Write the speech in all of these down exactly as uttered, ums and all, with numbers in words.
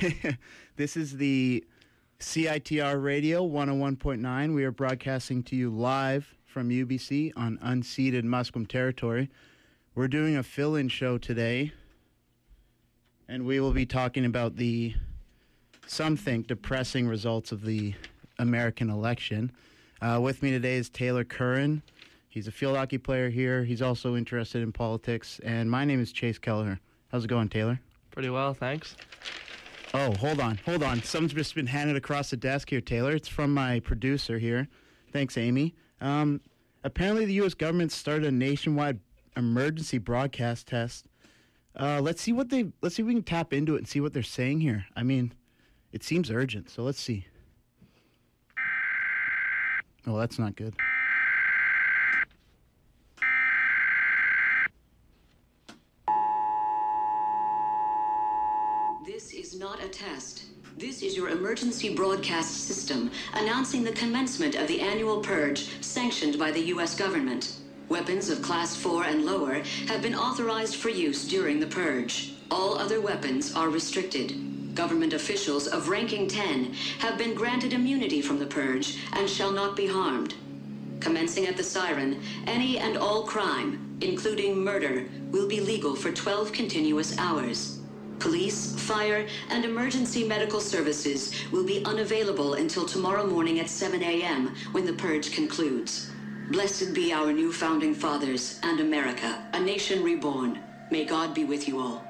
This is the C I T R Radio one oh one point nine. We are broadcasting to you live from U B C on unceded Musqueam territory. We're doing a fill-in show today, and we will be talking about the, some think, depressing results of the American election. Uh, with me today is Taylor Curran. He's a field hockey player here. He's also interested in politics. And my name is Chase Kelleher. How's it going, Taylor? Pretty well, thanks. Oh, hold on, hold on. Something's just been handed across the desk here, Taylor. It's from my producer here. Thanks, Amy. Um, apparently the U S government started a nationwide emergency broadcast test. Uh, let's see what they, let's see if we can tap into it and see what they're saying here. I mean, it seems urgent, so let's see. Oh, that's not good. This is not a test. This is your emergency broadcast system announcing the commencement of the annual purge sanctioned by the U S government. Weapons of class four and lower have been authorized for use during the purge. All other weapons are restricted. Government officials of ranking ten have been granted immunity from the purge and shall not be harmed. Commencing at the siren, any and all crime, including murder, will be legal for twelve continuous hours. Police, fire, and emergency medical services will be unavailable until tomorrow morning at seven a.m. when the purge concludes. Blessed be our new founding fathers and America, a nation reborn. May God be with you all.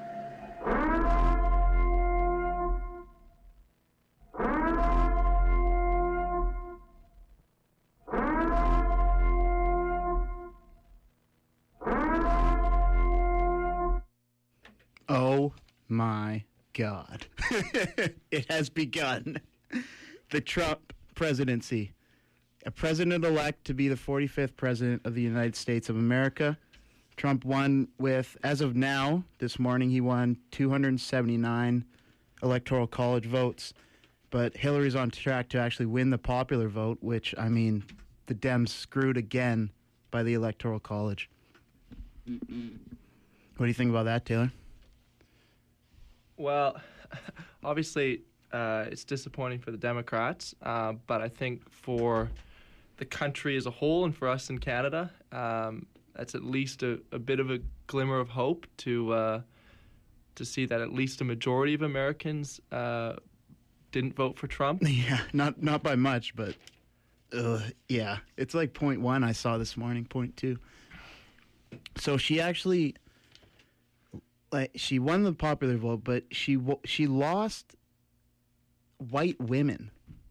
Oh my God. It has begun. The Trump presidency. A president-elect to be the forty-fifth president of the United States of America. Trump won with, as of now, this morning, he won two hundred seventy-nine electoral college votes. But Hillary's on track to actually win the popular vote, which, I mean, the Dems screwed again by the electoral college. Mm-mm. What do you think about that, Taylor? Well, obviously, uh, it's disappointing for the Democrats, uh, but I think for the country as a whole and for us in Canada, um, that's at least a, a bit of a glimmer of hope to uh, to see that at least a majority of Americans uh, didn't vote for Trump. Yeah, not not by much, but uh, yeah, it's like point one I saw this morning, point two. So she actually. Like, she won the popular vote, but she she lost white women,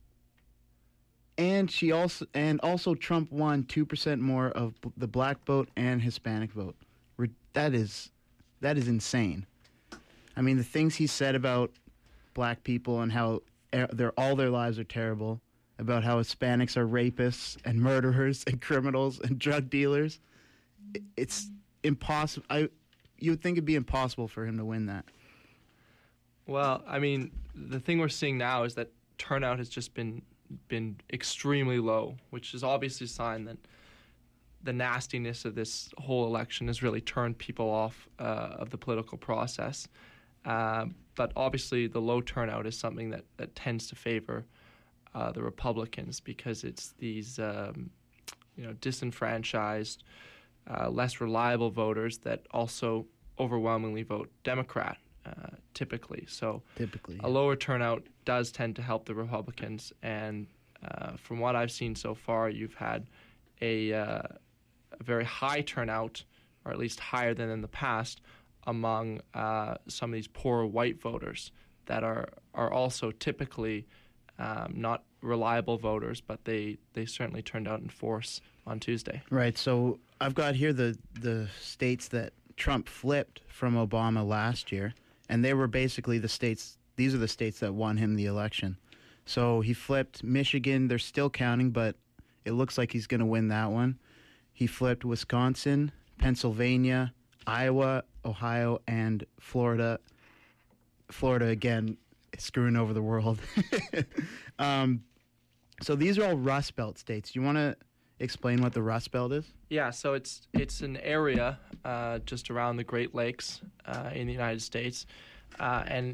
and she also and also Trump won two percent more of the black vote and Hispanic vote. That is that is insane. I mean, the things he said about black people and how their all their lives are terrible, about how Hispanics are rapists and murderers and criminals and drug dealers. It's impossible. I. You would think it'd be impossible for him to win that. Well, I mean, the thing we're seeing now is that turnout has just been been extremely low, which is obviously a sign that the nastiness of this whole election has really turned people off uh, of the political process. Uh, but obviously, the low turnout is something that, that tends to favor uh, the Republicans because it's these, um, you know, disenfranchised, Uh, less reliable voters that also overwhelmingly vote Democrat, uh, typically. So typically, yeah. A lower turnout does tend to help the Republicans. And uh, from what I've seen so far, you've had a, uh, a very high turnout, or at least higher than in the past, among uh, some of these poorer white voters that are, are also typically um, not reliable voters, but they, they certainly turned out in force on Tuesday. Right, so I've got here the, the states that Trump flipped from Obama last year, and they were basically the states, these are the states that won him the election. So he flipped Michigan, they're still counting, but it looks like he's going to win that one. He flipped Wisconsin, Pennsylvania, Iowa, Ohio, and Florida. Florida, again, screwing over the world. um, so these are all Rust Belt states. Do you want to explain what the Rust Belt is? Yeah, so it's it's an area uh, just around the Great Lakes uh, in the United States, uh, and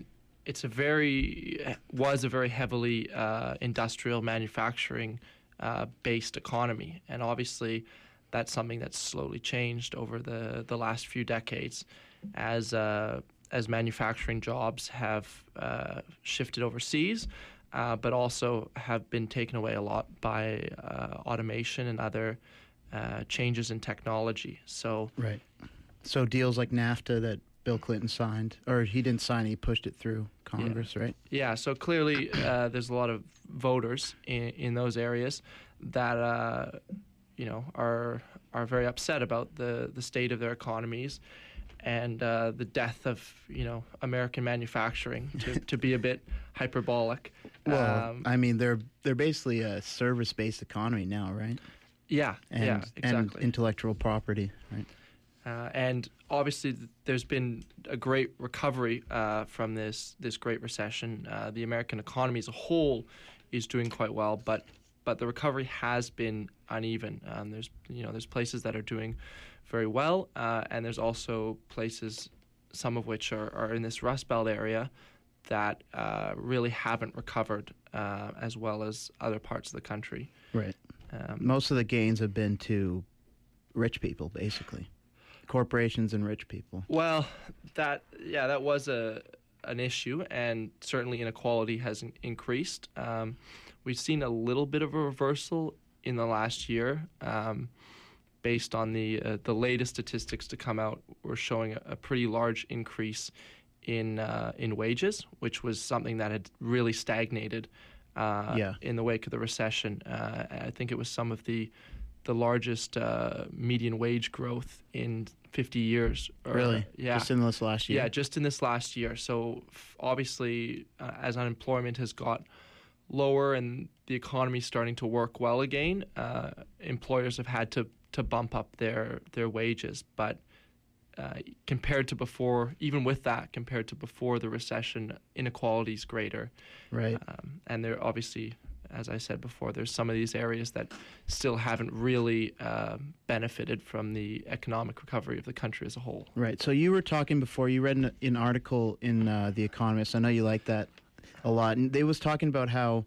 it's a very was a very heavily uh, industrial manufacturing uh, based economy, and obviously that's something that's slowly changed over the, the last few decades as uh, as manufacturing jobs have uh, shifted overseas, uh, but also have been taken away a lot by uh, automation and other uh, changes in technology. So right. So deals like NAFTA that Bill Clinton signed, or he didn't sign, he pushed it through Congress, yeah. right? Yeah, so clearly uh, there's a lot of voters in, in those areas that, uh, you know, are are very upset about the, the state of their economies and uh, the death of, you know, American manufacturing, to, to be a bit hyperbolic. Well, um, I mean, they're they're basically a service-based economy now, right? Yeah, and, yeah, exactly. And intellectual property, right? Uh, and obviously, th- there's been a great recovery uh, from this this great recession. Uh, the American economy as a whole is doing quite well, but but the recovery has been uneven. Um, there's you know there's places that are doing very well, uh, and there's also places, some of which are, are in this Rust Belt area, that uh, really haven't recovered uh, as well as other parts of the country. Right. Um, Most of the gains have been to rich people, basically. Corporations and rich people. Well, that yeah, that was a an issue, and certainly inequality has in- increased. Um, we've seen a little bit of a reversal in the last year, um, based on the uh, the latest statistics to come out. We're showing a, a pretty large increase in uh, in wages, which was something that had really stagnated uh, yeah. in the wake of the recession. Uh, I think it was some of the the largest uh, median wage growth in fifty years. Or, really? Yeah. Just in this last year? Yeah, just in this last year. So f- obviously, uh, as unemployment has got lower and the economy's starting to work well again, uh, employers have had to, to bump up their, their wages. But uh, compared to before, even with that, compared to before the recession, inequality is greater. Right. Um, and there obviously, as I said before, there's some of these areas that still haven't really uh, benefited from the economic recovery of the country as a whole. Right. So you were talking before, you read an, an article in uh, The Economist. I know you like that a lot. And they was talking about how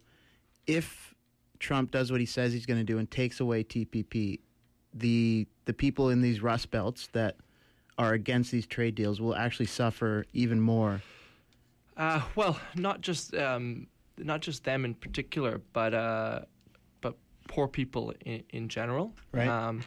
if Trump does what he says he's going to do and takes away T P P, the the people in these Rust Belts that are against these trade deals will actually suffer even more. Uh, well, not just um, not just them in particular, but uh, but poor people in, in general. Right. Um,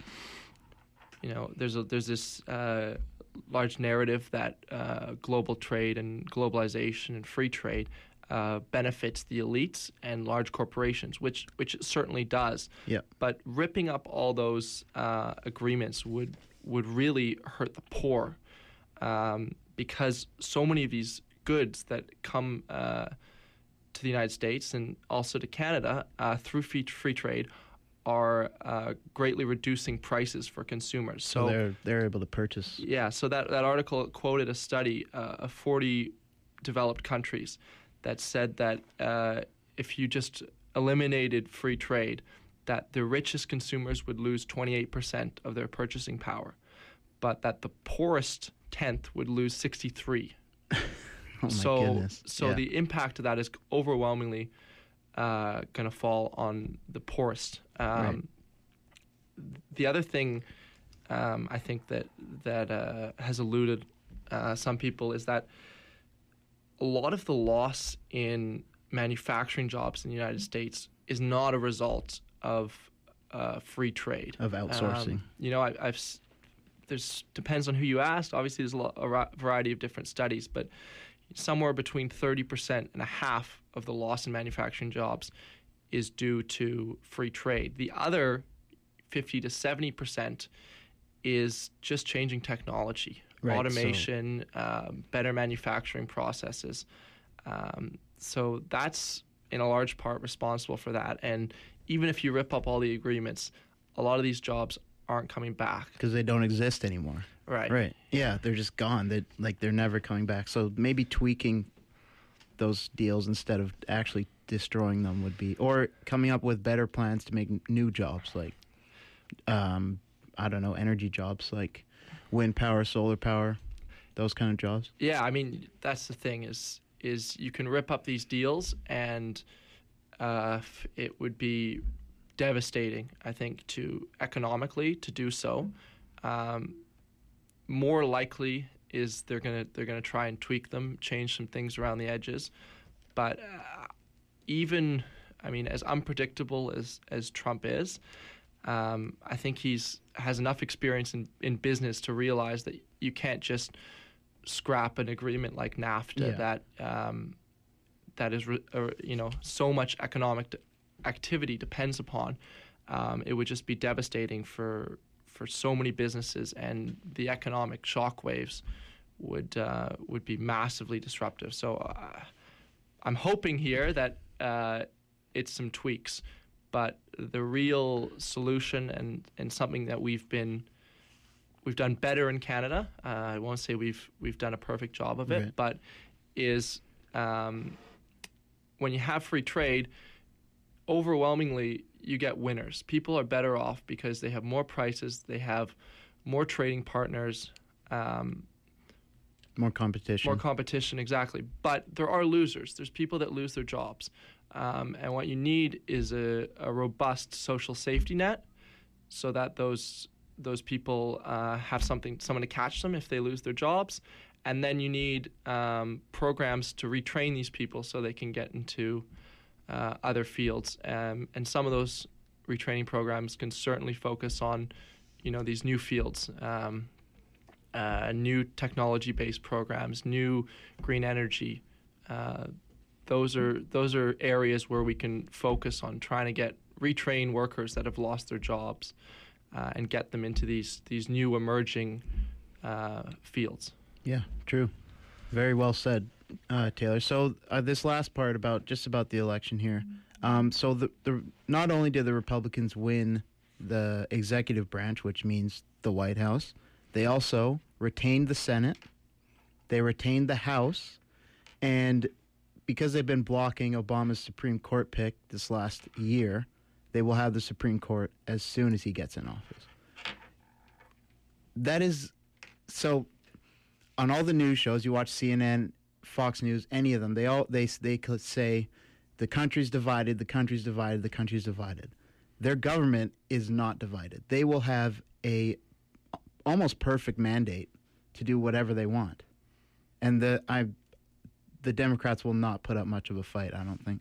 you know, there's a, there's this uh, large narrative that uh, global trade and globalization and free trade uh, benefits the elites and large corporations, which which it certainly does. Yeah. But ripping up all those uh, agreements would would really hurt the poor, um, because so many of these goods that come uh, to the United States and also to Canada uh, through free, free trade are uh, greatly reducing prices for consumers. So, so they're they're able to purchase. Yeah. So that, that article quoted a study uh, of forty developed countries that said that uh, if you just eliminated free trade, that the richest consumers would lose twenty-eight percent of their purchasing power, but that the poorest tenth would lose sixty-three. Oh my so, goodness. so yeah. the impact of that is overwhelmingly uh, going to fall on the poorest. Um, right. The other thing um, I think that that uh, has eluded uh, some people is that a lot of the loss in manufacturing jobs in the United States is not a result of uh, free trade. Of outsourcing. Um, you know, I, I've s- there's depends on who you ask. Obviously, there's a, lot, a ra- variety of different studies, but somewhere between thirty percent and a half of the loss in manufacturing jobs is due to free trade. The other fifty to seventy percent is just changing technology, right, automation, so. um, better manufacturing processes. Um, so that's in a large part responsible for that. And even if you rip up all the agreements, a lot of these jobs aren't coming back because they don't exist anymore. Right. Right. Yeah, they're just gone. They like they're never coming back. So maybe tweaking those deals instead of actually destroying them would be, or coming up with better plans to make new jobs, like um, I don't know, energy jobs like wind power, solar power, those kind of jobs. Yeah, I mean that's the thing is is you can rip up these deals, and uh, it would be devastating, I think, to economically to do so. Um, more likely is they're gonna they're gonna try and tweak them, change some things around the edges. But uh, even, I mean, as unpredictable as as Trump is, um, I think he's has enough experience in, in business to realize that you can't just scrap an agreement like NAFTA Yeah. that um, that is, re- uh, you know, so much economic d- activity depends upon. Um, it would just be devastating for for so many businesses, and the economic shockwaves would uh, would be massively disruptive. So uh, I'm hoping here that uh, it's some tweaks, but the real solution and, and something that we've been we've done better in Canada. Uh, I won't say we've we've done a perfect job of it, Right. but is um, when you have free trade, overwhelmingly you get winners. People are better off because they have more prices, they have more trading partners, um, More competition. more competition, exactly. But there are losers. There's people that lose their jobs. Um, and what you need is a, a robust social safety net so that those those people uh, have something, someone to catch them if they lose their jobs. And then you need um, programs to retrain these people so they can get into uh, other fields. Um, and some of those retraining programs can certainly focus on, you know, these new fields. Um, Uh, new technology-based programs, new green energy. Uh, those are those are areas where we can focus on trying to get retrain workers that have lost their jobs uh, and get them into these these new emerging uh, fields. Yeah, true. Very well said, uh, Taylor. So uh, this last part about just about the election here. Um, so the, the not only did the Republicans win the executive branch, which means the White House, they also retained the Senate, they retained the House, and because they've been blocking Obama's Supreme Court pick this last year, they will have the Supreme Court as soon as he gets in office. That is, so on all the news shows, you watch C N N, Fox News, any of them, they all they they could say the country's divided, the country's divided, the country's divided. Their government is not divided. They will have a almost perfect mandate to do whatever they want, and the I, the Democrats will not put up much of a fight, I don't think.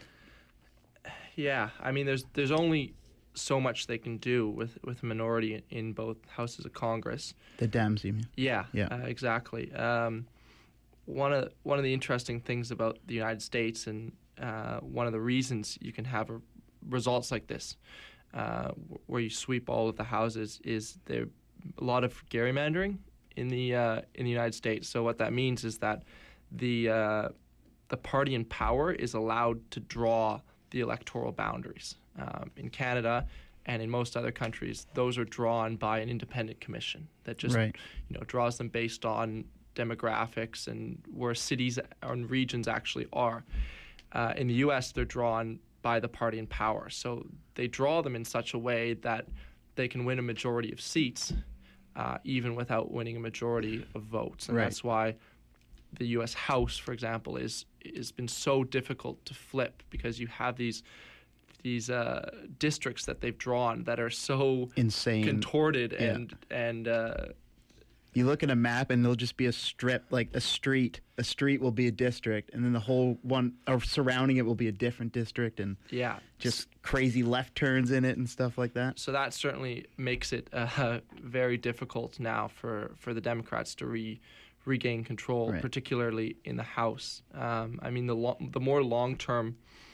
Yeah, I mean, there's there's only so much they can do with, with a minority in both houses of Congress. The Dems, you mean? Yeah, Yeah. Uh, exactly. Um, one of one of the interesting things about the United States, and uh, one of the reasons you can have a, results like this, uh, where you sweep all of the houses, is there a lot of gerrymandering in the uh, in the United States. So what that means is that the uh, the party in power is allowed to draw the electoral boundaries. Um, in Canada and in most other countries, those are drawn by an independent commission that just Right. you know draws them based on demographics and where cities and regions actually are. Uh, in the U S, they're drawn by the party in power. So they draw them in such a way that they can win a majority of seats, uh, even without winning a majority of votes. And Right. that's why the U S House, for example, is has been so difficult to flip, because you have these these uh, districts that they've drawn that are so Insane. contorted Yeah. and and uh, You look at a map and there'll just be a strip, like a street. A street will be a district, and then the whole one or surrounding it will be a different district, and yeah, just crazy left turns in it and stuff like that. so that certainly makes it uh, very difficult now for, for the Democrats to re, regain control, Right. particularly in the House. Um, I mean, the lo- the more long-term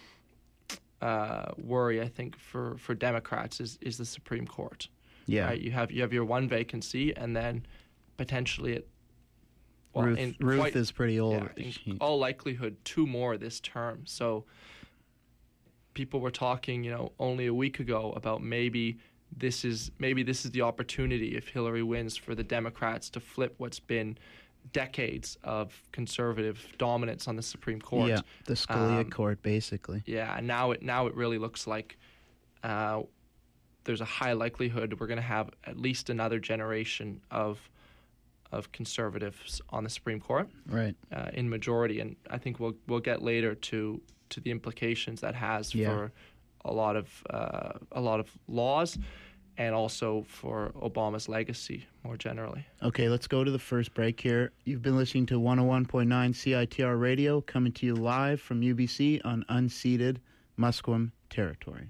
uh, worry, I think, for, for Democrats is, is the Supreme Court. Yeah. Right? You have you have your one vacancy, and then potentially it. Well, Ruth, in Ruth quite- is pretty old. Yeah, in She- all likelihood, two more this term. So people were talking, you know, only a week ago about maybe this is maybe this is the opportunity, if Hillary wins, for the Democrats to flip what's been decades of conservative dominance on the Supreme Court. Yeah, the Scalia Um, court, basically. Yeah, and now it now it really looks like uh, there's a high likelihood we're going to have at least another generation of of conservatives on the Supreme Court, Right. uh, in majority, and I think we'll we'll get later to to the implications that has Yeah. for a lot of uh, a lot of laws, and also for Obama's legacy more generally. Okay, let's go to the first break here. You've been listening to one oh one point nine C I T R Radio, coming to you live from U B C on unceded Musqueam territory.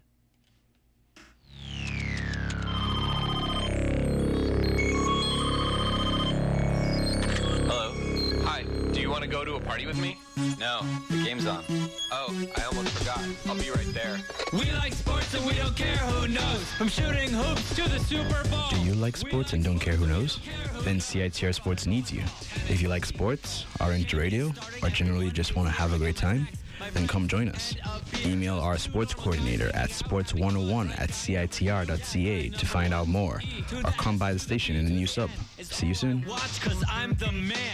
Hello. Hi. Do you want to go to a party with me? No, the game's on. Oh, I almost forgot. I'll be right there. We like sports and we don't care who knows. From shooting hoops to the Super Bowl. Do you like sports and don't care who knows? Then C I T R Sports needs you. If you like sports, are into radio, or generally just want to have a great time, then come join us. Email our sports coordinator at sports one oh one at C I T R dot C A to find out more, or come by the station in the new sub. See you soon. Watch, 'cause I'm the man.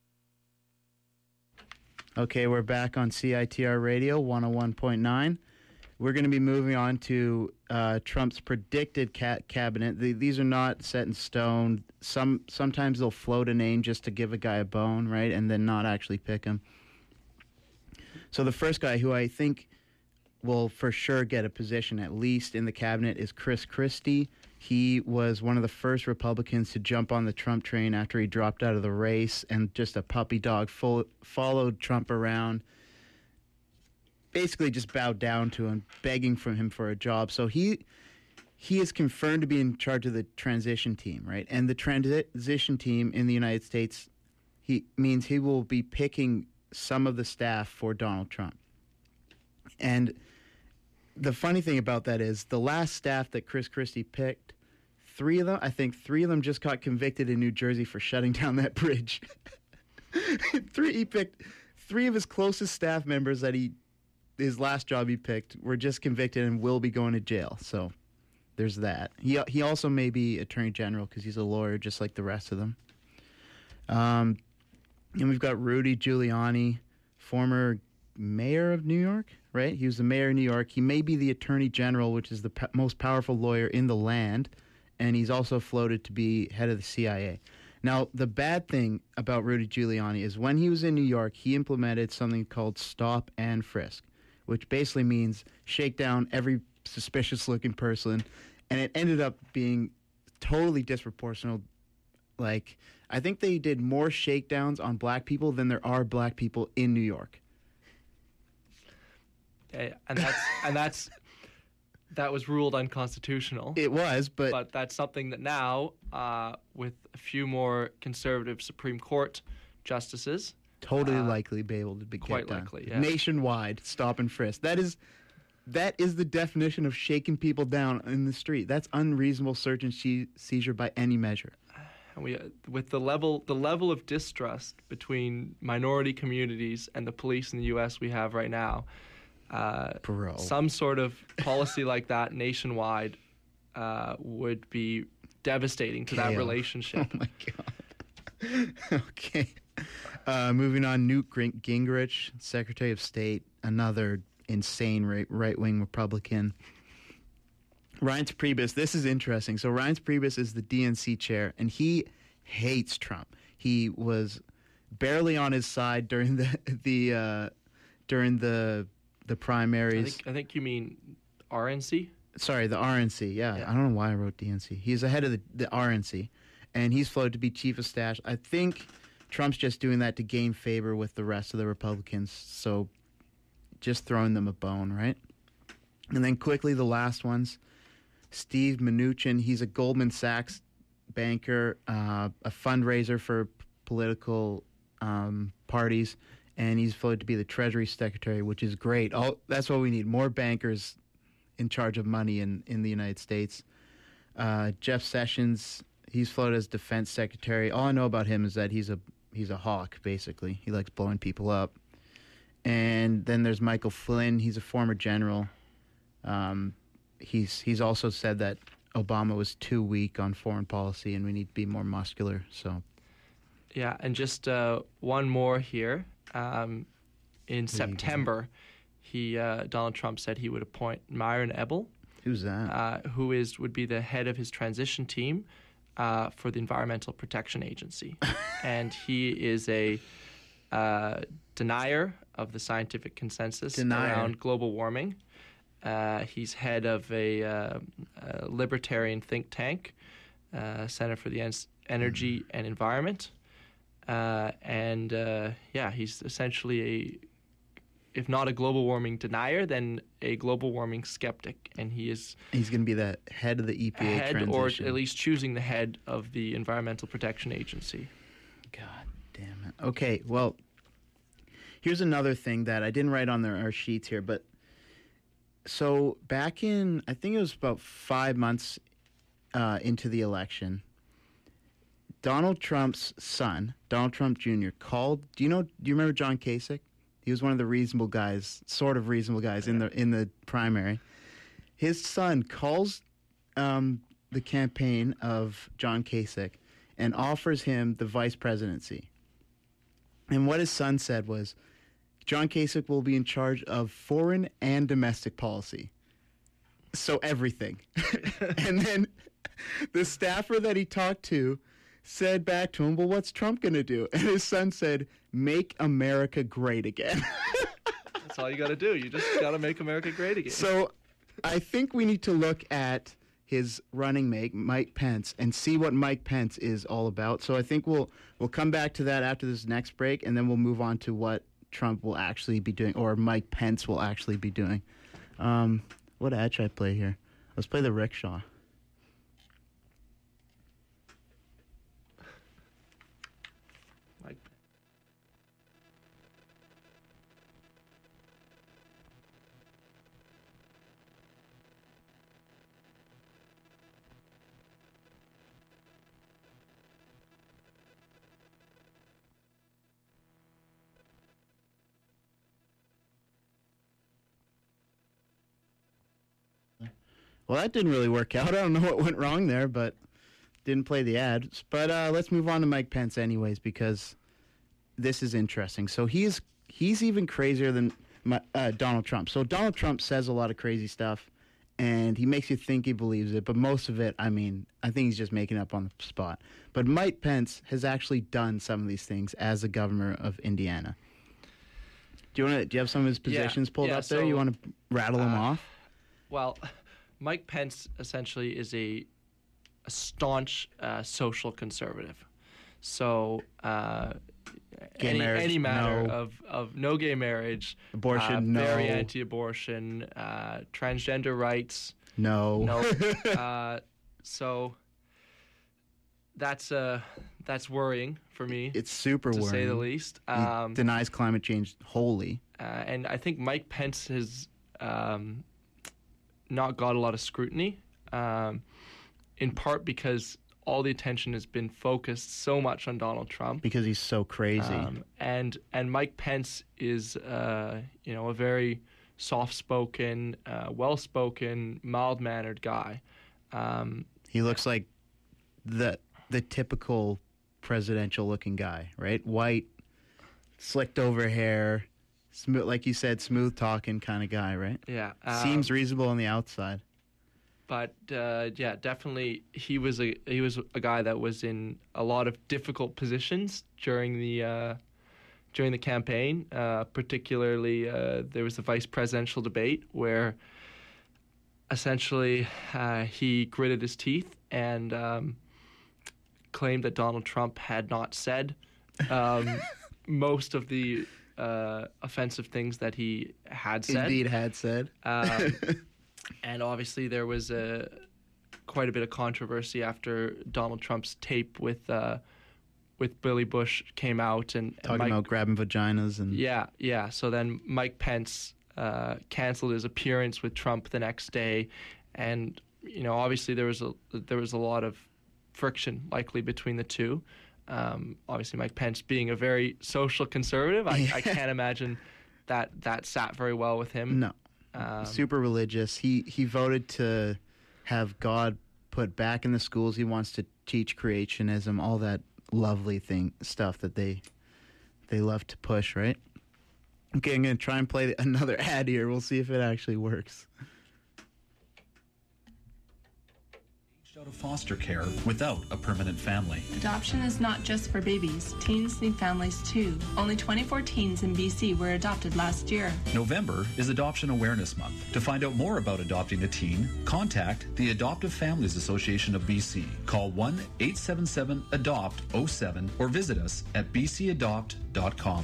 Okay, we're back on C I T R Radio one oh one point nine. We're going to be moving on to uh, Trump's predicted ca- cabinet. The, these are not set in stone. Some sometimes they'll float a name just to give a guy a bone, right, and then not actually pick him. So the first guy who I think will for sure get a position, at least in the cabinet, is Chris Christie. He was one of the first Republicans to jump on the Trump train after he dropped out of the race, and just a puppy dog full, followed Trump around, basically just bowed down to him, begging from him for a job. So he he is confirmed to be in charge of the transition team, right? And the transition team in the United States, he means he will be picking some of the staff for Donald Trump. And the funny thing about that is the last staff that Chris Christie picked, three of them, I think three of them just got convicted in New Jersey for shutting down that bridge. three, he picked three of his closest staff members that he, his last job he picked, were just convicted and will be going to jail. So there's that. He he also may be attorney general because he's a lawyer just like the rest of them. Um, and we've got Rudy Giuliani, former mayor of New York, right? He was the mayor of New York. He may be the attorney general, which is the p- most powerful lawyer in the land, and he's also floated to be head of the C I A. Now, the bad thing about Rudy Giuliani is when he was in New York, he implemented something called stop and frisk, which basically means shake down every suspicious-looking person, and it ended up being totally disproportional. Like, I think they did more shakedowns on black people than there are black people in New York. Yeah, and that's and that's that was ruled unconstitutional. It was, but, but that's something that now, uh, with a few more conservative Supreme Court justices, totally uh, likely be able to be quite kept down. likely, yeah. Nationwide, stop and frisk. That is, that is the definition of shaking people down in the street. That's unreasonable search and she- seizure by any measure. And we, uh, with the level the level of distrust between minority communities and the police in the U S we have right now, uh, Bro. some sort of policy like that nationwide uh, would be devastating to that Chaos. relationship. Oh, my God. Okay. Uh, moving on, Newt Gring- Gingrich, Secretary of State, another insane right- right-wing Republican. Reince Priebus, this is interesting. So Reince Priebus is the D N C chair, and he hates Trump. He was barely on his side during the the uh, during the the I primaries. think, I think you mean R N C? Sorry, the R N C. Yeah, Yeah. I don't know why I wrote D N C. He's ahead of the, the R N C, and he's floated to be chief of staff. I think Trump's just doing that to gain favor with the rest of the Republicans. So just throwing them a bone, right? And then quickly, the last ones. Steve Mnuchin, he's a Goldman Sachs banker, uh, a fundraiser for p- political um, parties, and he's floated to be the Treasury Secretary, which is great. All, that's what we need, more bankers in charge of money in, in the United States. Uh, Jeff Sessions, he's floated as Defense Secretary. All I know about him is that he's a he's a hawk, basically. He likes blowing people up. And then there's Michael Flynn. He's a former general. Um, he's he's also said that Obama was too weak on foreign policy and we need to be more muscular. So Yeah, and just uh, one more here. Um, in September, he uh, Donald Trump said he would appoint Myron Ebel, who's that? uh, who is would be the head of his transition team, uh, for the Environmental Protection Agency, and he is a uh, denier of the scientific consensus Denier. around global warming. Uh, he's head of a, uh, a libertarian think tank, uh, Center for the En- Energy and Environment. Uh, and uh, yeah, he's essentially a, if not a global warming denier, then a global warming skeptic. And he is He's going to be the head of the E P A head, transition. or at least choosing the head of the Environmental Protection Agency. God damn it. Okay, well, here's another thing that I didn't write on the, our sheets here, but so back in, I think it was about five months uh, into the election, Donald Trump's son, Donald Trump Junior, called. Do you know? Do you remember John Kasich? He was one of the reasonable guys, sort of reasonable guys in the in the primary. His son calls um, the campaign of John Kasich and offers him the vice presidency. And what his son said was, John Kasich will be in charge of foreign and domestic policy. So everything. And then the staffer that he talked to said back to him, well, what's Trump going to do? And his son said, make America great again. That's all you got to do. You just got to make America great again. So I think we need to look at his running mate, Mike Pence, and see what Mike Pence is all about. So I think we'll we'll come back to that after this next break, and then we'll move on to what Trump will actually be doing, or Mike Pence will actually be doing. Um, what ad should I play here? Let's play the rickshaw. Like, Well, that didn't really work out. I don't know what went wrong there, but didn't play the ads. But uh, let's move on to Mike Pence anyways, because this is interesting. So he's he's even crazier than my, uh, Donald Trump. So Donald Trump says a lot of crazy stuff, and he makes you think he believes it. But most of it, I mean, I think he's just making up on the spot. But Mike Pence has actually done some of these things as the governor of Indiana. Do you want to? Do you have some of his positions Yeah, pulled yeah, up there? so, You want to rattle them uh, off? well, Mike Pence essentially is a, a staunch uh, social conservative. So uh, Gay any, marriage, any matter no. of, of no gay marriage, Abortion, uh, no. very anti-abortion, uh, transgender rights, No. no. uh, so that's uh, that's worrying for me, It's super to worrying. say the least. He Um, denies climate change wholly. Uh, and I think Mike Pence has um, not got a lot of scrutiny, um, in part because all the attention has been focused so much on Donald Trump. Because he's so crazy. Um, and and Mike Pence is, uh, you know, a very soft-spoken, uh, well-spoken, mild-mannered guy. Um, he looks like the the typical presidential-looking guy, right? White, slicked over hair, smooth, like you said, smooth-talking kind of guy, right? yeah, um, Seems reasonable on the outside. But uh, yeah, definitely he was a he was a guy that was in a lot of difficult positions during the uh, during the campaign. Uh, particularly, uh, there was the vice presidential debate where essentially uh, he gritted his teeth and um, claimed that Donald Trump had not said um, most of the uh, offensive things that he had said. Indeed had said. Um, and obviously there was a quite a bit of controversy after Donald Trump's tape with uh, with Billy Bush came out, and, and Talking Mike, about grabbing vaginas and... yeah, yeah. So then Mike Pence uh, canceled his appearance with Trump the next day, and you know obviously there was a there was a lot of friction likely between the two. Um, obviously, Mike Pence being a very social conservative, I, I can't imagine that that sat very well with him. No. Um, Super religious. He he voted to have God put back in the schools. He wants to teach creationism, all that lovely thing stuff that they they love to push, right? Okay, I'm gonna try and play another ad here. Wewe'll see if it actually works. Out of foster care without a permanent family. Adoption is not just for babies. Teens need families too. Only twenty-four teens in B C were adopted last year. November is Adoption Awareness Month. To find out more about adopting a teen, contact the Adoptive Families Association of B C. Call one eight seven seven adopt oh seven or visit us at b c adopt dot com.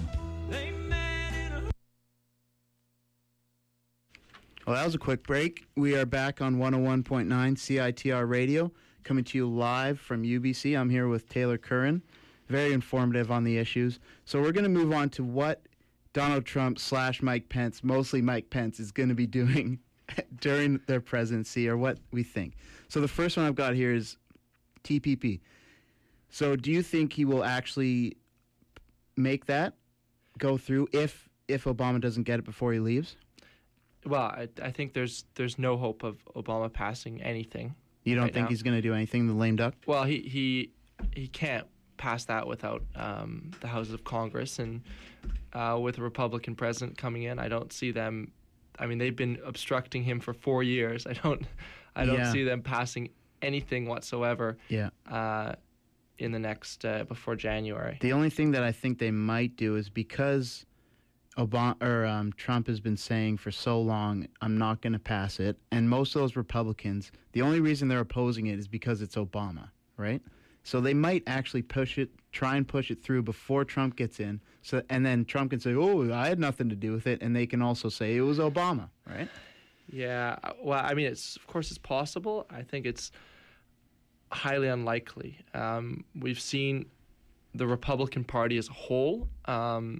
Well, that was a quick break. We are back on one oh one point nine C I T R Radio, coming to you live from U B C. I'm here with Taylor Curran, very informative on the issues. So we're going to move on to what Donald Trump slash Mike Pence, mostly Mike Pence, is going to be doing during their presidency, or what we think. So the first one I've got here is T P P. So do you think he will actually make that go through if if Obama doesn't get it before he leaves? Well, I, I think there's there's no hope of Obama passing anything. You don't right think now. he's going to do anything, the lame duck? Well, he he he can't pass that without um, the Houses of Congress, and uh, with a Republican president coming in, I don't see them. I mean, they've been obstructing him for four years. I don't I don't Yeah. see them passing anything whatsoever. Yeah. Uh, in the next uh, before January. The only thing that I think they might do is because Obama or um, Trump has been saying for so long, I'm not going to pass it, and most of those Republicans, the only reason they're opposing it is because it's Obama, right? So they might actually push it, try and push it through before Trump gets in, so and then Trump can say, "Oh, I had nothing to do with it," and they can also say it was Obama, right? Yeah. Well, I mean, it's of course it's possible. I think it's highly unlikely. Um, we've seen the Republican Party as a whole um,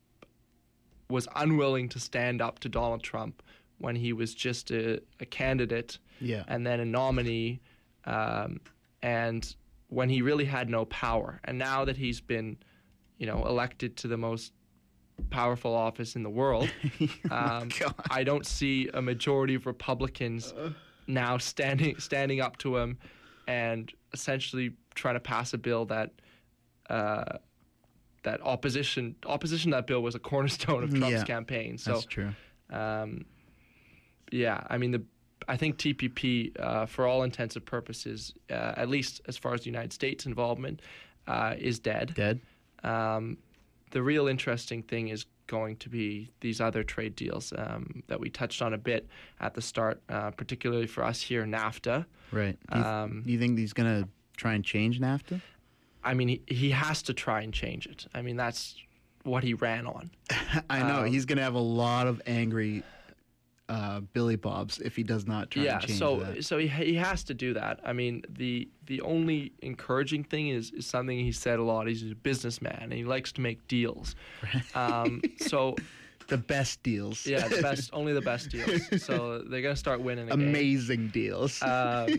was unwilling to stand up to Donald Trump when he was just a, a candidate Yeah. and then a nominee, um, and when he really had no power. And now that he's been, you know, elected to the most powerful office in the world, um, God. I don't see a majority of Republicans now standing standing up to him and essentially trying to pass a bill that uh, that opposition opposition to that bill was a cornerstone of Trump's Yeah, campaign. So That's true. um, yeah, I mean, the I think T P P, uh, for all intents and purposes, uh, at least as far as the United States involvement, uh, is dead. Dead? Um, the real interesting thing is going to be these other trade deals um, that we touched on a bit at the start, uh, particularly for us here, NAFTA. Right. Do you, th- Um, do you think he's going to try and change NAFTA? I mean, he, he has to try and change it. I mean, that's what he ran on. I know. Um, he's going to have a lot of angry uh, Billy Bobs if he does not try yeah, and change so that. so he he has to do that. I mean, the the only encouraging thing is, is something he said a lot. He's a businessman and he likes to make deals. Um, so The best deals. yeah, the best, only the best deals. So they're gonna start winning again. Amazing deals. Um,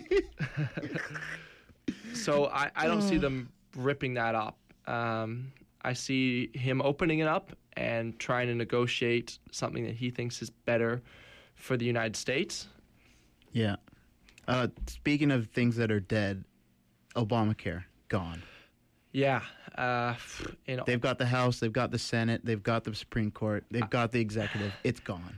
so I, I don't see them ripping that up. Um, I see him opening it up and trying to negotiate something that he thinks is better for the United States. yeah. Uh, speaking of things that are dead, Obamacare, gone. Yeah, uh, you know, They've got the House, they've got the Senate, they've got the Supreme Court, they've got the executive. It's gone.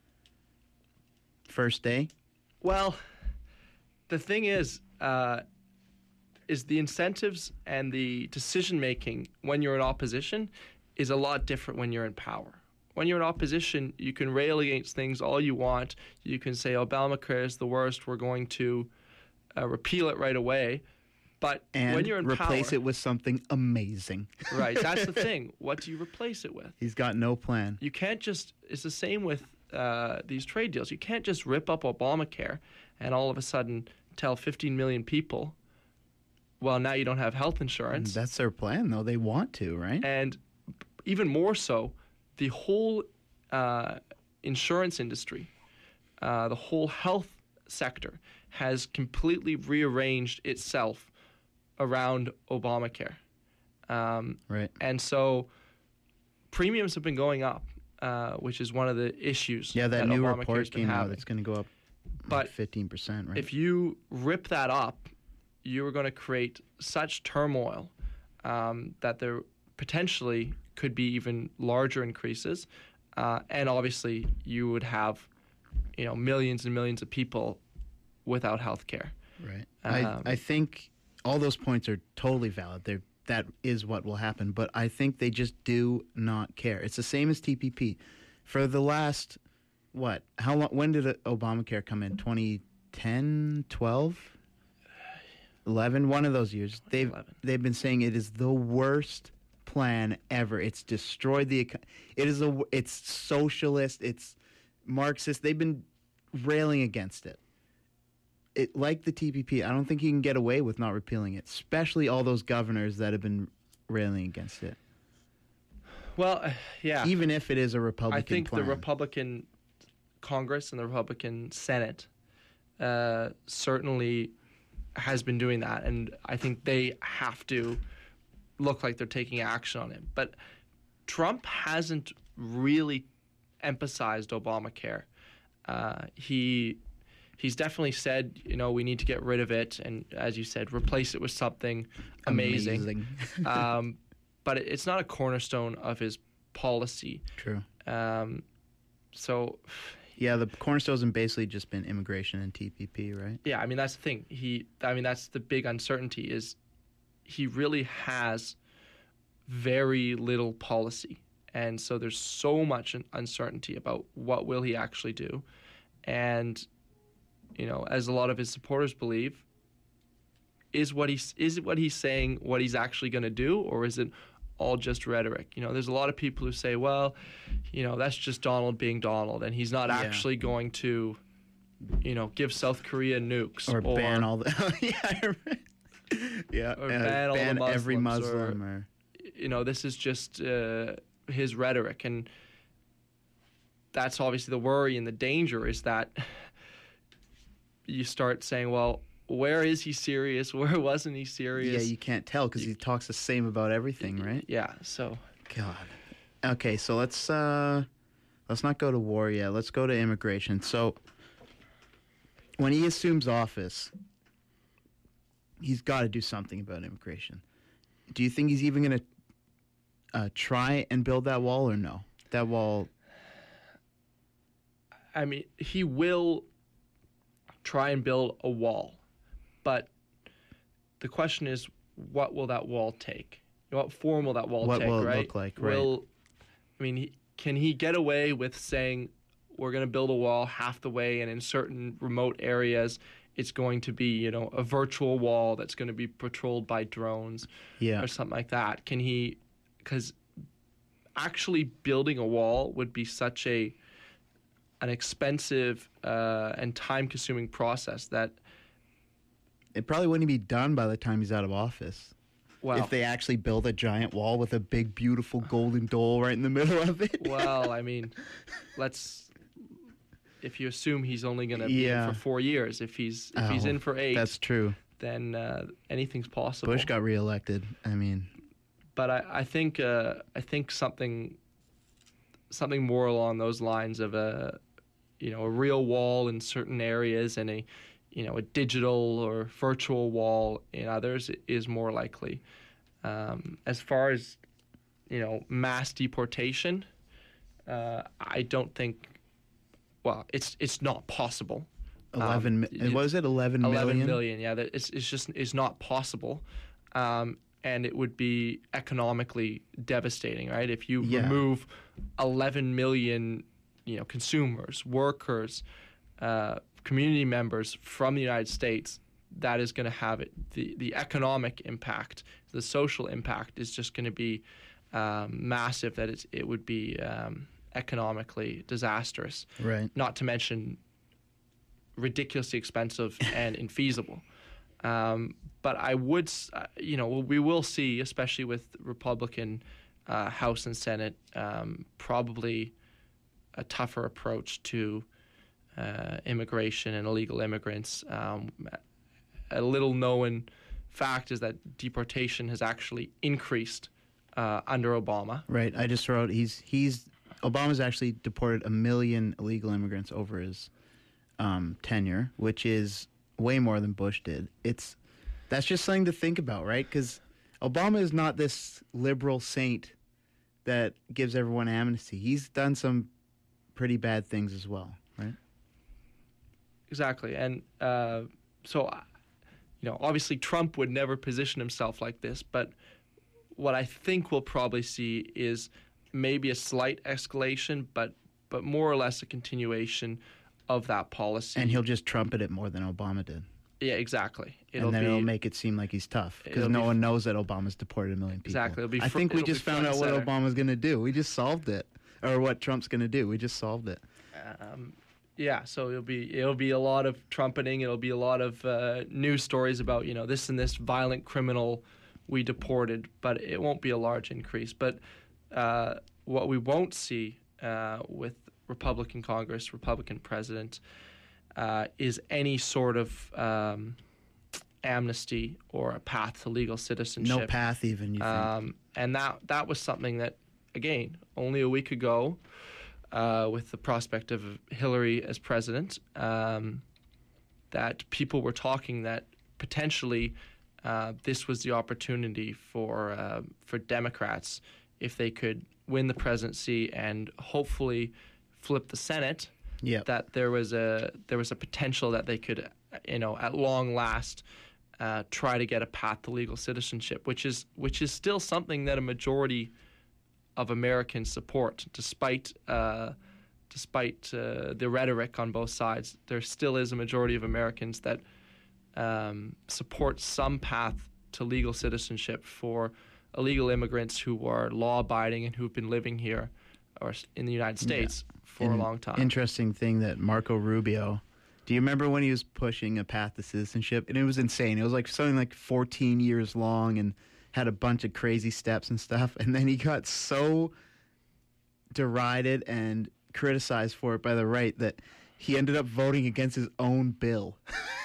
First day? well, the thing is, uh, is the incentives and the decision making when you're in opposition is a lot different when you're in power. When you're in opposition, you can rail against things all you want. You can say Obamacare is the worst. We're going to uh, repeal it right away. But And when you're in replace power, it with something amazing. right? That's the thing. What do you replace it with? He's got no plan. You can't just. It's the same with uh, these trade deals. You can't just rip up Obamacare and all of a sudden tell fifteen million people, well, now you don't have health insurance. That's their plan, though. They want to, right? And even more so, the whole uh, insurance industry, uh, the whole health sector has completely rearranged itself around Obamacare. Um, Right. and so premiums have been going up, uh, which is one of the issues. Yeah, that, new Obamacare's report been came out. having. It's going to go up But fifteen percent, right? If you rip that up, you are going to create such turmoil um, that there potentially could be even larger increases, uh, and obviously you would have, you know, millions and millions of people without health care. Right. Um, I, I think all those points are totally valid. They're, that is what will happen. But I think they just do not care. It's the same as T P P. For the last, what? How long? When did Obamacare come in? twenty ten, twelve, eleven? One of those years. They've eleven. they've been saying it is the worst plan ever. It's destroyed the. eco- It is a. It's socialist. It's Marxist. They've been railing against it. It like the T P P. I don't think you can get away with not repealing it, especially all those governors that have been railing against it. Well, uh, yeah. Even if it is a Republican I think plan. the Republican Congress and the Republican Senate uh, certainly has been doing that, and I think they have to look like they're taking action on it. But Trump hasn't really emphasized Obamacare. Uh, he he's definitely said, you know, we need to get rid of it, and as you said, replace it with something amazing. Amazing. um, but it, it's not a cornerstone of his policy. True. Um, so, Yeah, the cornerstones have basically just been immigration and T P P, right? yeah, I mean that's the thing. He, I mean that's the big uncertainty is he really has very little policy, and so there's so much uncertainty about what will he actually do, and you know, as a lot of his supporters believe, is what he's is it what he's saying what he's actually going to do, or is it all just rhetoric? You know, there's a lot of people who say, well, you know, that's just Donald being Donald, and he's not Yeah. actually going to, you know, give South Korea nukes Or, ban all the yeah, I remember. yeah, or uh, ban all the every Muslims, Muslim or- or, you know, this is just uh, his rhetoric, and that's obviously the worry and the danger is that you start saying, well, where is he serious? Where wasn't he serious? yeah, you can't tell because he talks the same about everything, right? Yeah, so God. Okay, so let's uh, let's not go to war yet. Let's go to immigration. So when he assumes office, he's got to do something about immigration. Do you think he's even going to uh, try and build that wall or no? That wall. I mean, he will try and build a wall, but the question is, what will that wall take? What form will that wall What take? will it right? look like, right. Will I mean, he, can he get away with saying we're going to build a wall half the way, and in certain remote areas, it's going to be, you know, a virtual wall that's going to be patrolled by drones, Yeah. or something like that? Can he? Because actually building a wall would be such a an expensive uh, and time-consuming process that, It probably wouldn't be done by the time he's out of office. well, If they actually build a giant wall with a big, beautiful golden dole right in the middle of it. well, I mean, let's. If you assume he's only going to be Yeah. in for four years, if he's if he's Oh, in for eight, That's true. then uh, anything's possible. Bush got reelected. I mean, but I, I think uh, I think something something more along those lines of a you know a real wall in certain areas and a you know a digital or virtual wall in others is more likely. Um, as far as you know mass deportation, uh, I don't think. Well, it's it's not possible. eleven. Um, mi- it- what was it? Eleven million. eleven million, yeah, that it's it's just it's not possible, um, and it would be economically devastating, right? If you Yeah. remove eleven million, you know, consumers, workers, uh, community members from the United States, that is going to have it. The the economic impact, the social impact is just going to be um, massive. That it's, it would be um, economically disastrous. Right. Not to mention ridiculously expensive and infeasible. Um, but I would, s- uh, you know, we will see, especially with Republican uh, House and Senate, um, probably a tougher approach to uh, immigration and illegal immigrants. Um, a little known fact is that deportation has actually increased uh, under Obama. Right. I just wrote he's he's Obama's actually deported a million illegal immigrants over his um, tenure, which is way more than Bush did. It's that's just something to think about, right? Because Obama is not this liberal saint that gives everyone amnesty. He's done some pretty bad things as well, right? Exactly, and uh, so you know, obviously Trump would never position himself like this, but what I think we'll probably see is maybe a slight escalation, but but more or less a continuation of that policy. And he'll just trumpet it more than Obama did. Yeah, exactly. It'll and then be, it'll make it seem like he's tough because it'll no be- one knows that Obama's deported a million people. Exactly. It'll be I fr- think we it'll just be found out front what and center. Obama's going to do. We just solved it. Or what Trump's going to do. We just solved it. Um, yeah, so it'll be it'll be a lot of trumpeting. It'll be a lot of uh, news stories about, you know, this and this violent criminal we deported, but it won't be a large increase. But uh, what we won't see uh, with Republican Congress, Republican president, uh, is any sort of um, amnesty or a path to legal citizenship. No path even, you think? Um, and that that was something that, again, only a week ago, uh, with the prospect of Hillary as president, um, that people were talking that potentially uh, this was the opportunity for uh, for Democrats, if they could win the presidency and hopefully flip the Senate, Yep. that there was a there was a potential that they could, you know, at long last, uh, try to get a path to legal citizenship, which is which is still something that a majority of Americans support, despite uh, despite uh, the rhetoric on both sides. There still is a majority of Americans that um, support some path to legal citizenship for illegal immigrants who are law-abiding and who've been living here or s- in the United States for a An long time. Interesting thing that Marco Rubio, do you remember when he was pushing a path to citizenship? And it was insane. It was like something like fourteen years long and had a bunch of crazy steps and stuff. And then he got so derided and criticized for it by the right that he ended up voting against his own bill.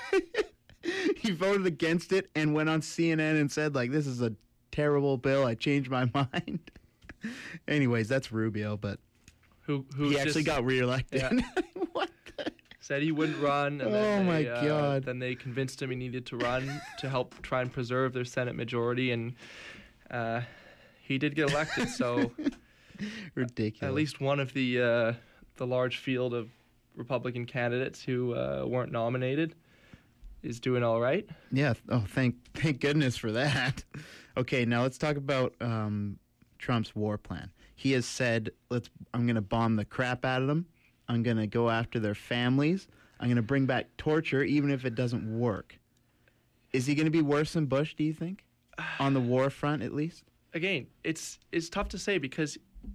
He voted against it and went on C N N and said, like, this is a terrible bill. I changed my mind. Anyways, that's Rubio, but who who he actually just got reelected. Yeah. What the? said he wouldn't run. And Oh, then my they, uh, God. Then they convinced him he needed to run to help try and preserve their Senate majority, and uh, he did get elected. So Ridiculous. at least one of the uh, the large field of Republican candidates who uh, weren't nominated is doing all right. Yeah. Oh, thank thank goodness for that. Okay, now let's talk about um, Trump's war plan. He has said, "Let's. I'm going to bomb the crap out of them. I'm going to go after their families. I'm going to bring back torture, even if it doesn't work." Is he going to be worse than Bush? Do you think, on the war front at least? Again, it's it's tough to say because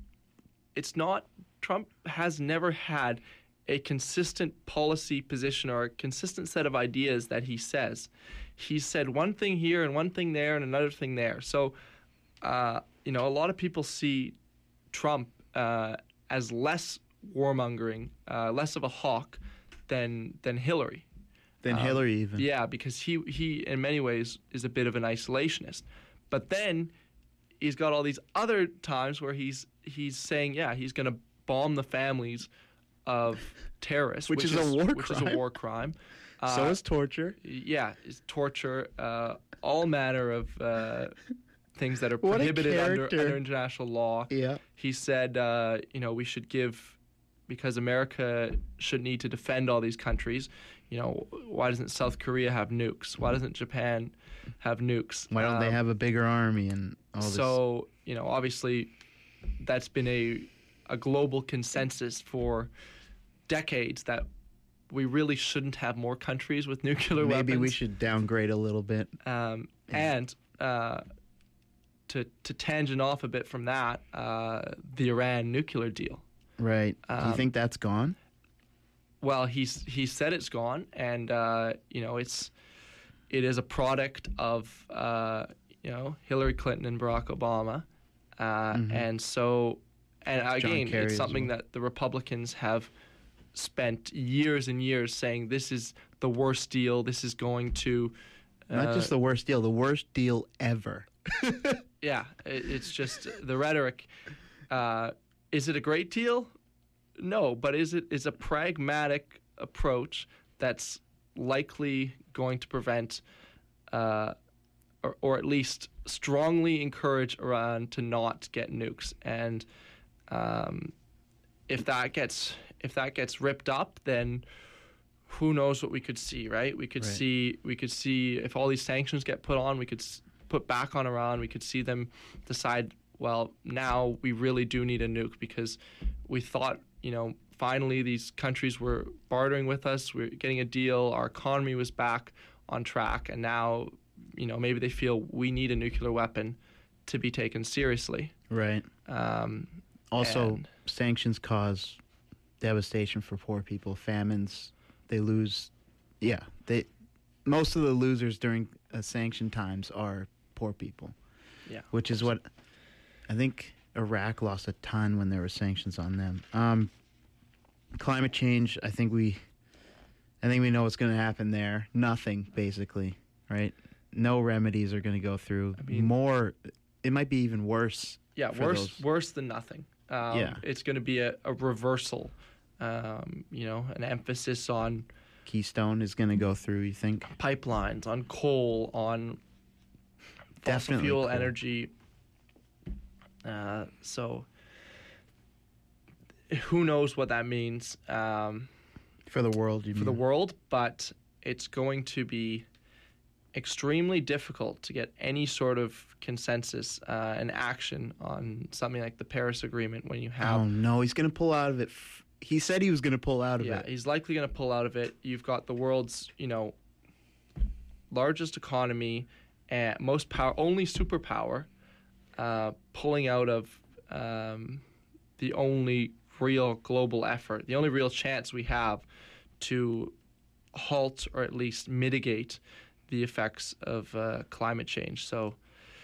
it's not. Trump has never had a consistent policy position or a consistent set of ideas that he says. He said one thing here and one thing there and another thing there. So, uh, you know, a lot of people see Trump uh, as less warmongering, uh, less of a hawk than than Hillary. Than Um, Hillary even. Yeah, because he he in many ways is a bit of an isolationist. But then he's got all these other times where he's he's saying, yeah, he's going to bomb the families of terrorists, Which is a war which is a crime. war crime. So Uh, is torture. yeah, is torture, uh, all manner of uh, things that are What a prohibited under, character. under international law. Yeah. He said, uh, you know, we should give, because America should need to defend all these countries. You know, why doesn't South Korea have nukes? Why doesn't Japan have nukes? Why don't they Um, have a bigger army and all this? So, you know, obviously that's been a a global consensus for decades that we really shouldn't have more countries with nuclear Maybe weapons. we should downgrade a little bit. Um, and uh, to to tangent off a bit from that, uh, the Iran nuclear deal. Right. Do you Um, think that's gone? Well, he's he said it's gone, and uh, you know it's it is a product of uh, you know Hillary Clinton and Barack Obama, uh, and so and again Kerry it's as something well. that the Republicans have spent years and years saying this is the worst deal. This is going to Not uh, just the worst deal, the worst deal ever. yeah. It, it's just the rhetoric. Uh, is it a great deal? No, but is it is a pragmatic approach that's likely going to prevent, uh, or, or at least strongly encourage Iran to not get nukes. And um, if that gets if that gets ripped up, then who knows what we could see, right? We could Right. see we could see if all these sanctions get put on, we could s- put back on Iran. We could see them decide, well, now we really do need a nuke because we thought, you know, finally these countries were bartering with us, we're getting a deal, our economy was back on track, and now, you know, maybe they feel we need a nuclear weapon to be taken seriously. Right. Um, Also, and- sanctions cause devastation for poor people, famines. They lose. Yeah, they. Most of the losers during uh, sanction times are poor people. Yeah. Which is what I think Iraq lost a ton when there were sanctions on them. Um, climate change. I think we. I think we know what's going to happen there. Nothing, basically. Right. No remedies are going to go through. I mean- More. It might be even worse. Yeah, for worse those- worse than nothing. Um, Yeah. It's going to be a, a reversal, um, you know, an emphasis on Keystone is going to go through, you think? pipelines, on coal, on fossil Definitely fuel coal. energy. Uh, so who knows what that means um, For the world, you for mean? the world, but it's going to be extremely difficult to get any sort of consensus uh, and action on something like the Paris Agreement when you have Oh, no, he's going to pull out of it. F- He said he was going to pull out of yeah, it. he's likely going to pull out of it. You've got the world's, you know, largest economy and most power, only superpower, uh, pulling out of um, the only real global effort, the only real chance we have to halt or at least mitigate the effects of uh, climate change. So,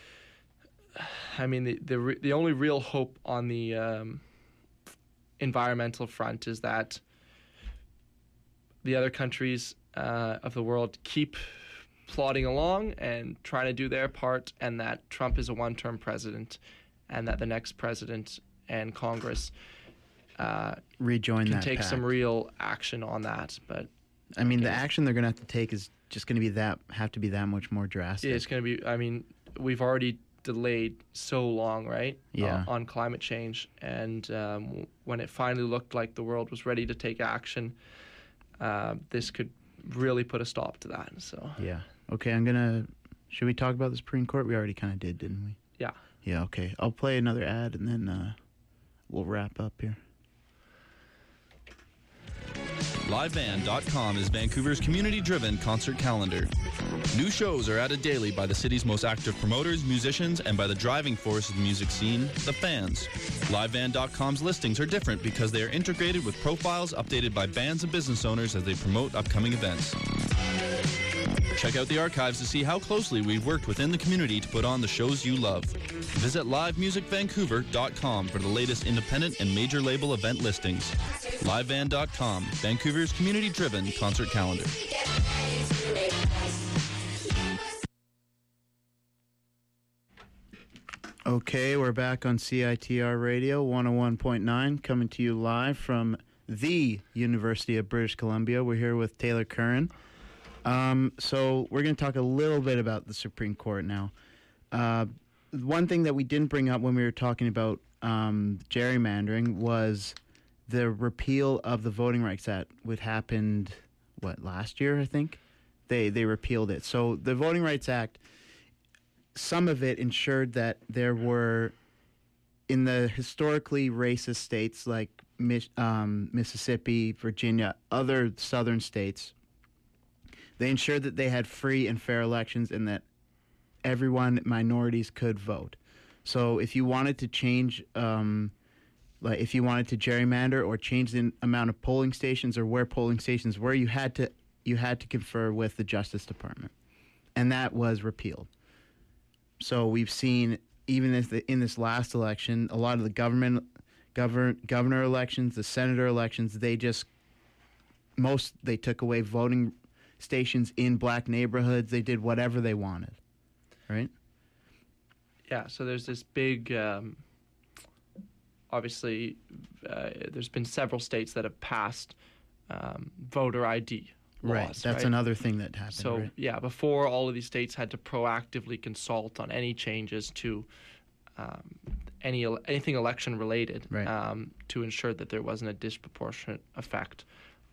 I mean, the the, re- the only real hope on the um, environmental front is that the other countries uh, of the world keep plodding along and trying to do their part, and that Trump is a one-term president, and that the next president and Congress uh, Rejoin can that take pact. some real action on that. But I mean, the yeah. action they're going to have to take is just going to be that, have to be that much more drastic. it's going to be, I mean, we've already delayed so long, right? Yeah. Uh, on climate change. And um, when it finally looked like the world was ready to take action, uh, this could really put a stop to that. So, Yeah. Okay, I'm going to... Should we talk about the Supreme Court? We already kind of did, didn't we? yeah. Yeah, okay. I'll play another ad, and then uh, we'll wrap up here. live band dot com is Vancouver's community-driven concert calendar. New shows are added daily by the city's most active promoters, musicians, and by the driving force of the music scene, the fans. live band dot com's listings are different because they are integrated with profiles updated by bands and business owners as they promote upcoming events. Check out the archives to see how closely we've worked within the community to put on the shows you love. Visit live music vancouver dot com for the latest independent and major label event listings. live band dot com, Vancouver's community-driven concert calendar. Okay, we're back on C I T R Radio one oh one point nine, coming to you live from the University of British Columbia. We're here with Taylor Curran. Um, so we're going to talk a little bit about the Supreme Court now. Uh, one thing that we didn't bring up when we were talking about um, gerrymandering was the repeal of the Voting Rights Act, which happened, what, last year, I think? They, they repealed it. So the Voting Rights Act, some of it ensured that there were, in the historically racist states like Mich- um, Mississippi, Virginia, other southern states, they ensured that they had free and fair elections and that everyone, minorities, could vote. So if you wanted to change, um, like if you wanted to gerrymander or change the amount of polling stations or where polling stations were, you had to you had to confer with the Justice Department, and that was repealed. So we've seen, even in, the, in this last election, a lot of the government, govern, governor elections, the senator elections, they just, most, they took away voting stations in black neighborhoods. They did whatever they wanted, right? Yeah, so there's this big, um, obviously, uh, there's been several states that have passed um, voter I D laws. Right, that's right? another thing that happened, So, right? yeah, before all of these states had to proactively consult on any changes to um, any anything election related Right. um, to ensure that there wasn't a disproportionate effect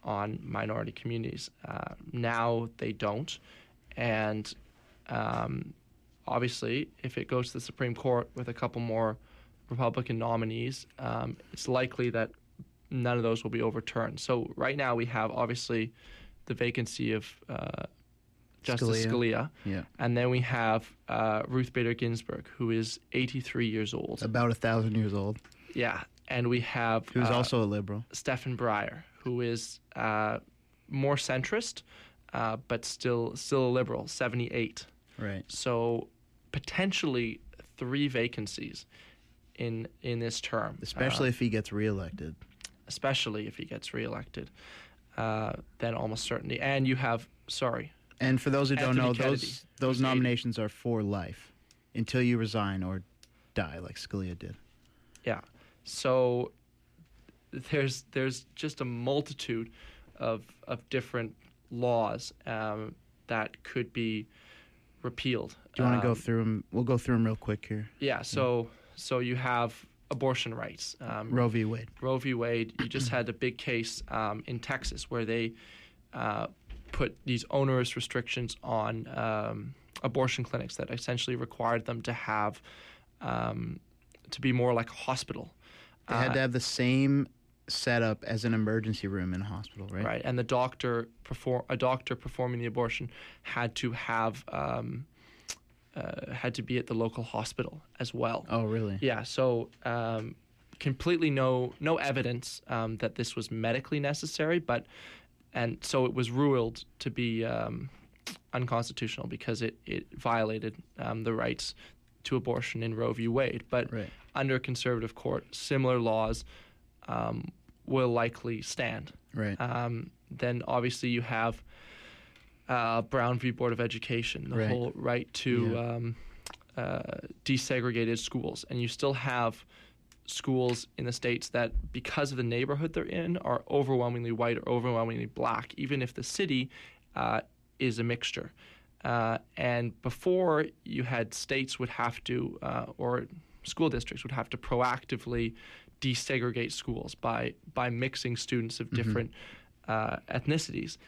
on minority communities. Uh, now they don't, and um, obviously, if it goes to the Supreme Court with a couple more Republican nominees, um, it's likely that none of those will be overturned. So right now we have obviously the vacancy of uh, Justice Scalia, Scalia. Yeah. and then we have uh, Ruth Bader Ginsburg, who is eighty-three years old. About a thousand years old. Yeah, and we have Who's uh, also a liberal. Stephen Breyer, who is uh, more centrist, uh, but still still a liberal, seventy-eight. Right. So potentially three vacancies in in this term, Especially uh, if he gets reelected. especially if he gets reelected, uh, then almost certainly. And you have sorry, And for those who don't Anthony know, Kennedy, those those who's eighty. nominations are for life until you resign or die, like Scalia did. yeah. So there's there's just a multitude of of different laws um, that could be repealed. Do you want to go Um, through them? We'll go through them real quick here. Yeah. So so you have abortion rights. Um, Roe v. Wade. Roe v. Wade. You just had a big case um, in Texas where they uh, put these onerous restrictions on um, abortion clinics that essentially required them to have um, to be more like a hospital. They had Uh, to have the same setup as an emergency room in a hospital, right? Right, and the doctor perform a doctor performing the abortion had to have um, uh, had to be at the local hospital as well. Oh, really? Yeah, so um, completely no no evidence um, that this was medically necessary, but and so it was ruled to be um, unconstitutional because it it violated um, the rights to abortion in Roe v. Wade. But Right. under a conservative court, similar laws um, will likely stand. Right. Um, then obviously you have uh, Brown v. Board of Education, the Right. whole right to Yeah. um, uh, desegregated schools, and you still have schools in the states that, because of the neighborhood they're in, are overwhelmingly white or overwhelmingly black, even if the city uh, is a mixture. Uh, and before, you had states would have to, uh, or school districts would have to proactively desegregate schools by by mixing students of different uh, ethnicities.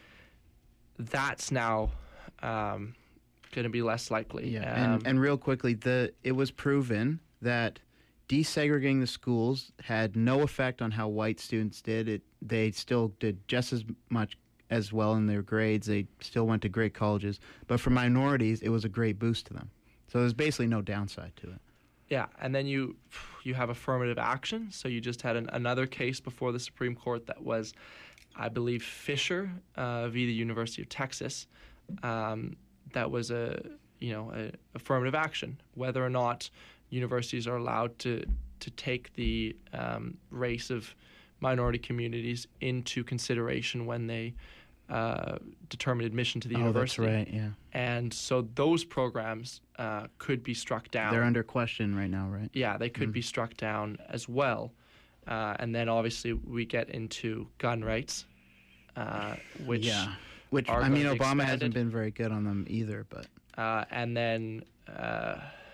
That's now um, going to be less likely. Yeah, Um, and, and real quickly, the it was proven that desegregating the schools had no effect on how white students did. It they still did just as much as well in their grades. They still went to great colleges, but for minorities, it was a great boost to them. So there's basically no downside to it. Yeah, and then you you have affirmative action. So you just had an, another case before the Supreme Court that was, I believe, Fisher uh, v. the University of Texas. Um, that was a you know a affirmative action, whether or not universities are allowed to to take the um, race of minority communities into consideration when they uh, determine admission to the Oh, university. that's right. Yeah, And so those programs uh, could be struck down. they're under question right now, right? Yeah, they could be struck down as well. Uh, and then obviously we get into gun rights, uh, which yeah, which are I mean, gonna be Obama expanded. hasn't been very good on them either. But uh, and then uh,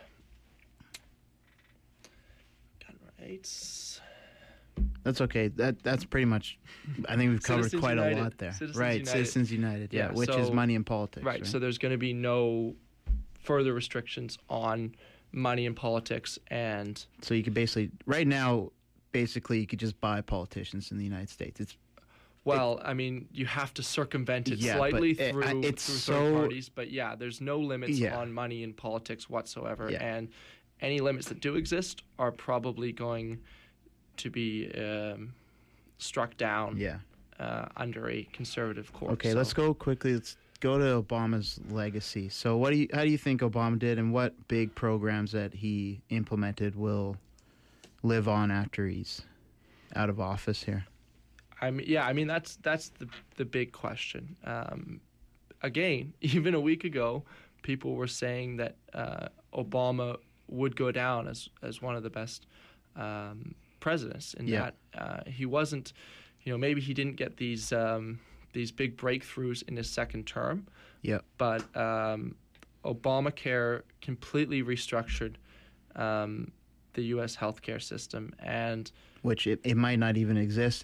gun rights. that's okay. That that's pretty much. I think we've covered Citizens quite United. a lot there. Citizens right, United. Citizens United. Yeah, Yeah, which is so- money in politics. Right, so there's going to be no further restrictions on money in politics, and So you could basically right now, basically you could just buy politicians in the United States. It's well, I mean, you have to circumvent it Yeah, slightly but it- through, I- it's through so- third parties. But yeah, there's no limits Yeah. on money in politics whatsoever, Yeah. and any limits that do exist are probably going to be um, struck down yeah. uh, under a conservative court. Okay, So- let's go quickly. Let's go to Obama's legacy. So, what do you, how do you think Obama did, and what big programs that he implemented will live on after he's out of office here? I mean, yeah, I mean that's that's the the big question. Um, again, even a week ago, people were saying that uh, Obama would go down as as one of the best um, presidents, in Yeah. that uh, he wasn't, you know, maybe he didn't get these um, these big breakthroughs in his second term, Yep. but um, Obamacare completely restructured um, the U S healthcare system, and Which it, it might not even exist in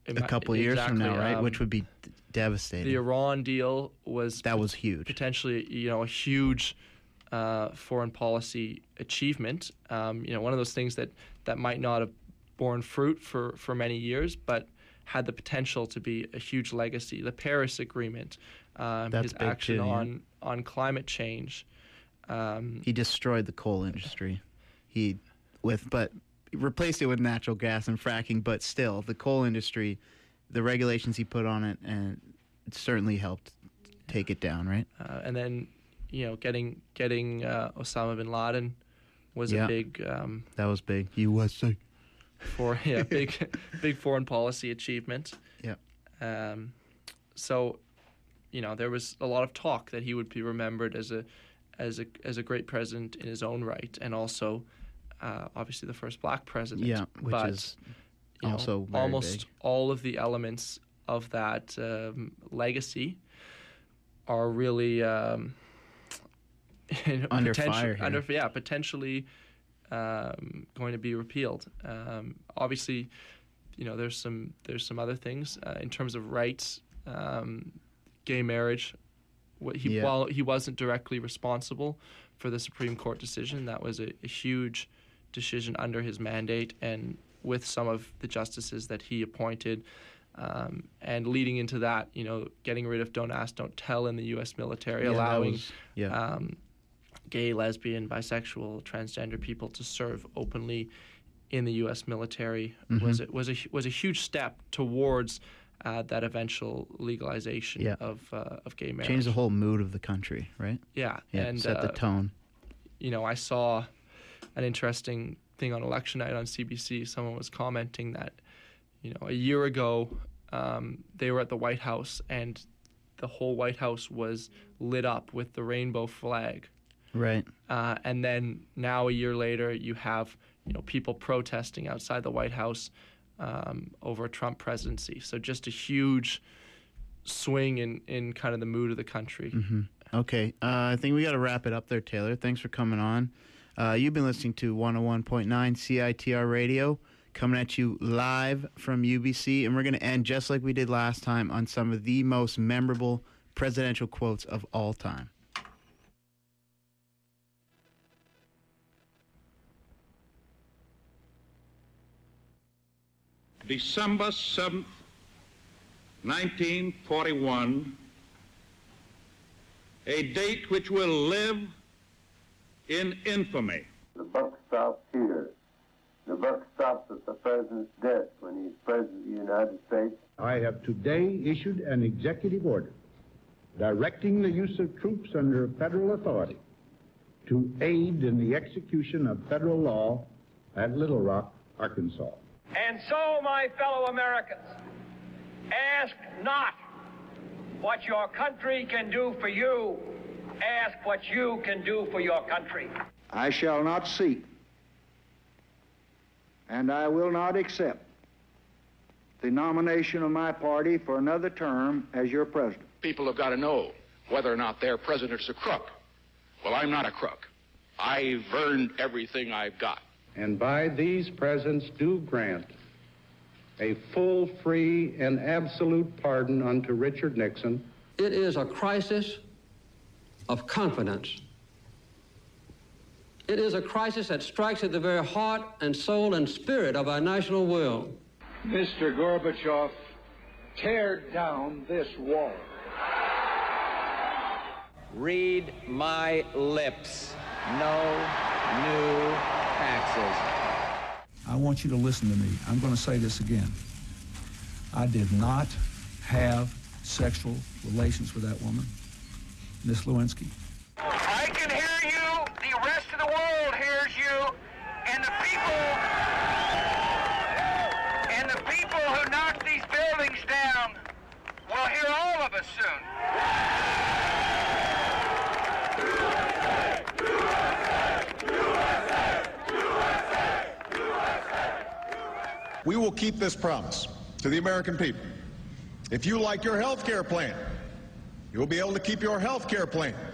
a couple years exactly, from now, right? um, Which would be d- devastating. The Iran deal was that was huge. Potentially, you know, a huge uh, foreign policy achievement. Um, you know, one of those things that, that might not have borne fruit for, for many years, but had the potential to be a huge legacy. The Paris Agreement, um, his action too, yeah. on on climate change. Um, he destroyed the coal industry. He with but replaced it with natural gas and fracking. But still, the coal industry, the regulations he put on it, and it certainly helped take it down, right? Uh, and then, you know, getting getting uh, Osama bin Laden was yeah. a big. Um, that was big. U S A. For yeah, big, big foreign policy achievement. Yeah. Um, so, you know, there was a lot of talk that he would be remembered as a, as a as a great president in his own right, and also, uh, obviously, the first black president. Yeah, which but, is you know, also very almost big. all of the elements of that um, legacy are really um, under poten- fire. Here. Under yeah, potentially. Um, going to be repealed. Um, obviously, you know, there's some there's some other things uh, in terms of rights, um, gay marriage. What he, yeah. While he wasn't directly responsible for the Supreme Court decision, that was a, a huge decision under his mandate, and with some of the justices that he appointed. Um, and leading into that, you know, getting rid of Don't Ask, Don't Tell in the U S military, yeah, allowing was, yeah. um, gay, lesbian, bisexual, transgender people to serve openly in the U S military mm-hmm. was it was a was a huge step towards uh, that eventual legalization yeah. of uh, of gay marriage. Changed the whole mood of the country, right? Yeah, yeah and set uh, the tone. You know, I saw an interesting thing on election night on C B C. Someone was commenting that, you know, a year ago um, they were at the White House and the whole White House was lit up with the rainbow flag. Right. Uh, and then now a year later, you have you know people protesting outside the White House um, over a Trump presidency. So just a huge swing in, in kind of the mood of the country. Mm-hmm. Okay. Uh, I think we got to wrap it up there, Taylor. Thanks for coming on. Uh, you've been listening to one oh one point nine C I T R Radio, coming at you live from U B C. And we're going to end just like we did last time on some of the most memorable presidential quotes of all time. December seventh, nineteen forty-one, a date which will live in infamy. The buck stops here. The buck stops at the president's desk when he's president of the United States. I have today issued an executive order directing the use of troops under federal authority to aid in the execution of federal law at Little Rock, Arkansas. And so, my fellow Americans, ask not what your country can do for you. Ask what you can do for your country. I shall not seek, and I will not accept the nomination of my party for another term as your president. People have got to know whether or not their president's a crook. Well, I'm not a crook. I've earned everything I've got. And by these presents do grant a full, free, and absolute pardon unto Richard Nixon. It is a crisis of confidence. It is a crisis that strikes at the very heart and soul and spirit of our national will. Mister Gorbachev, tear down this wall. Read my lips. No new taxes. I want you to listen to me. I'm going to say this again. I did not have sexual relations with that woman, Miss Lewinsky. I can hear you. The rest of the world hears you. And the people, and the people who knocked these buildings down will hear all of us soon. We will keep this promise to the American people. If you like your health care plan, you'll be able to keep your health care plan.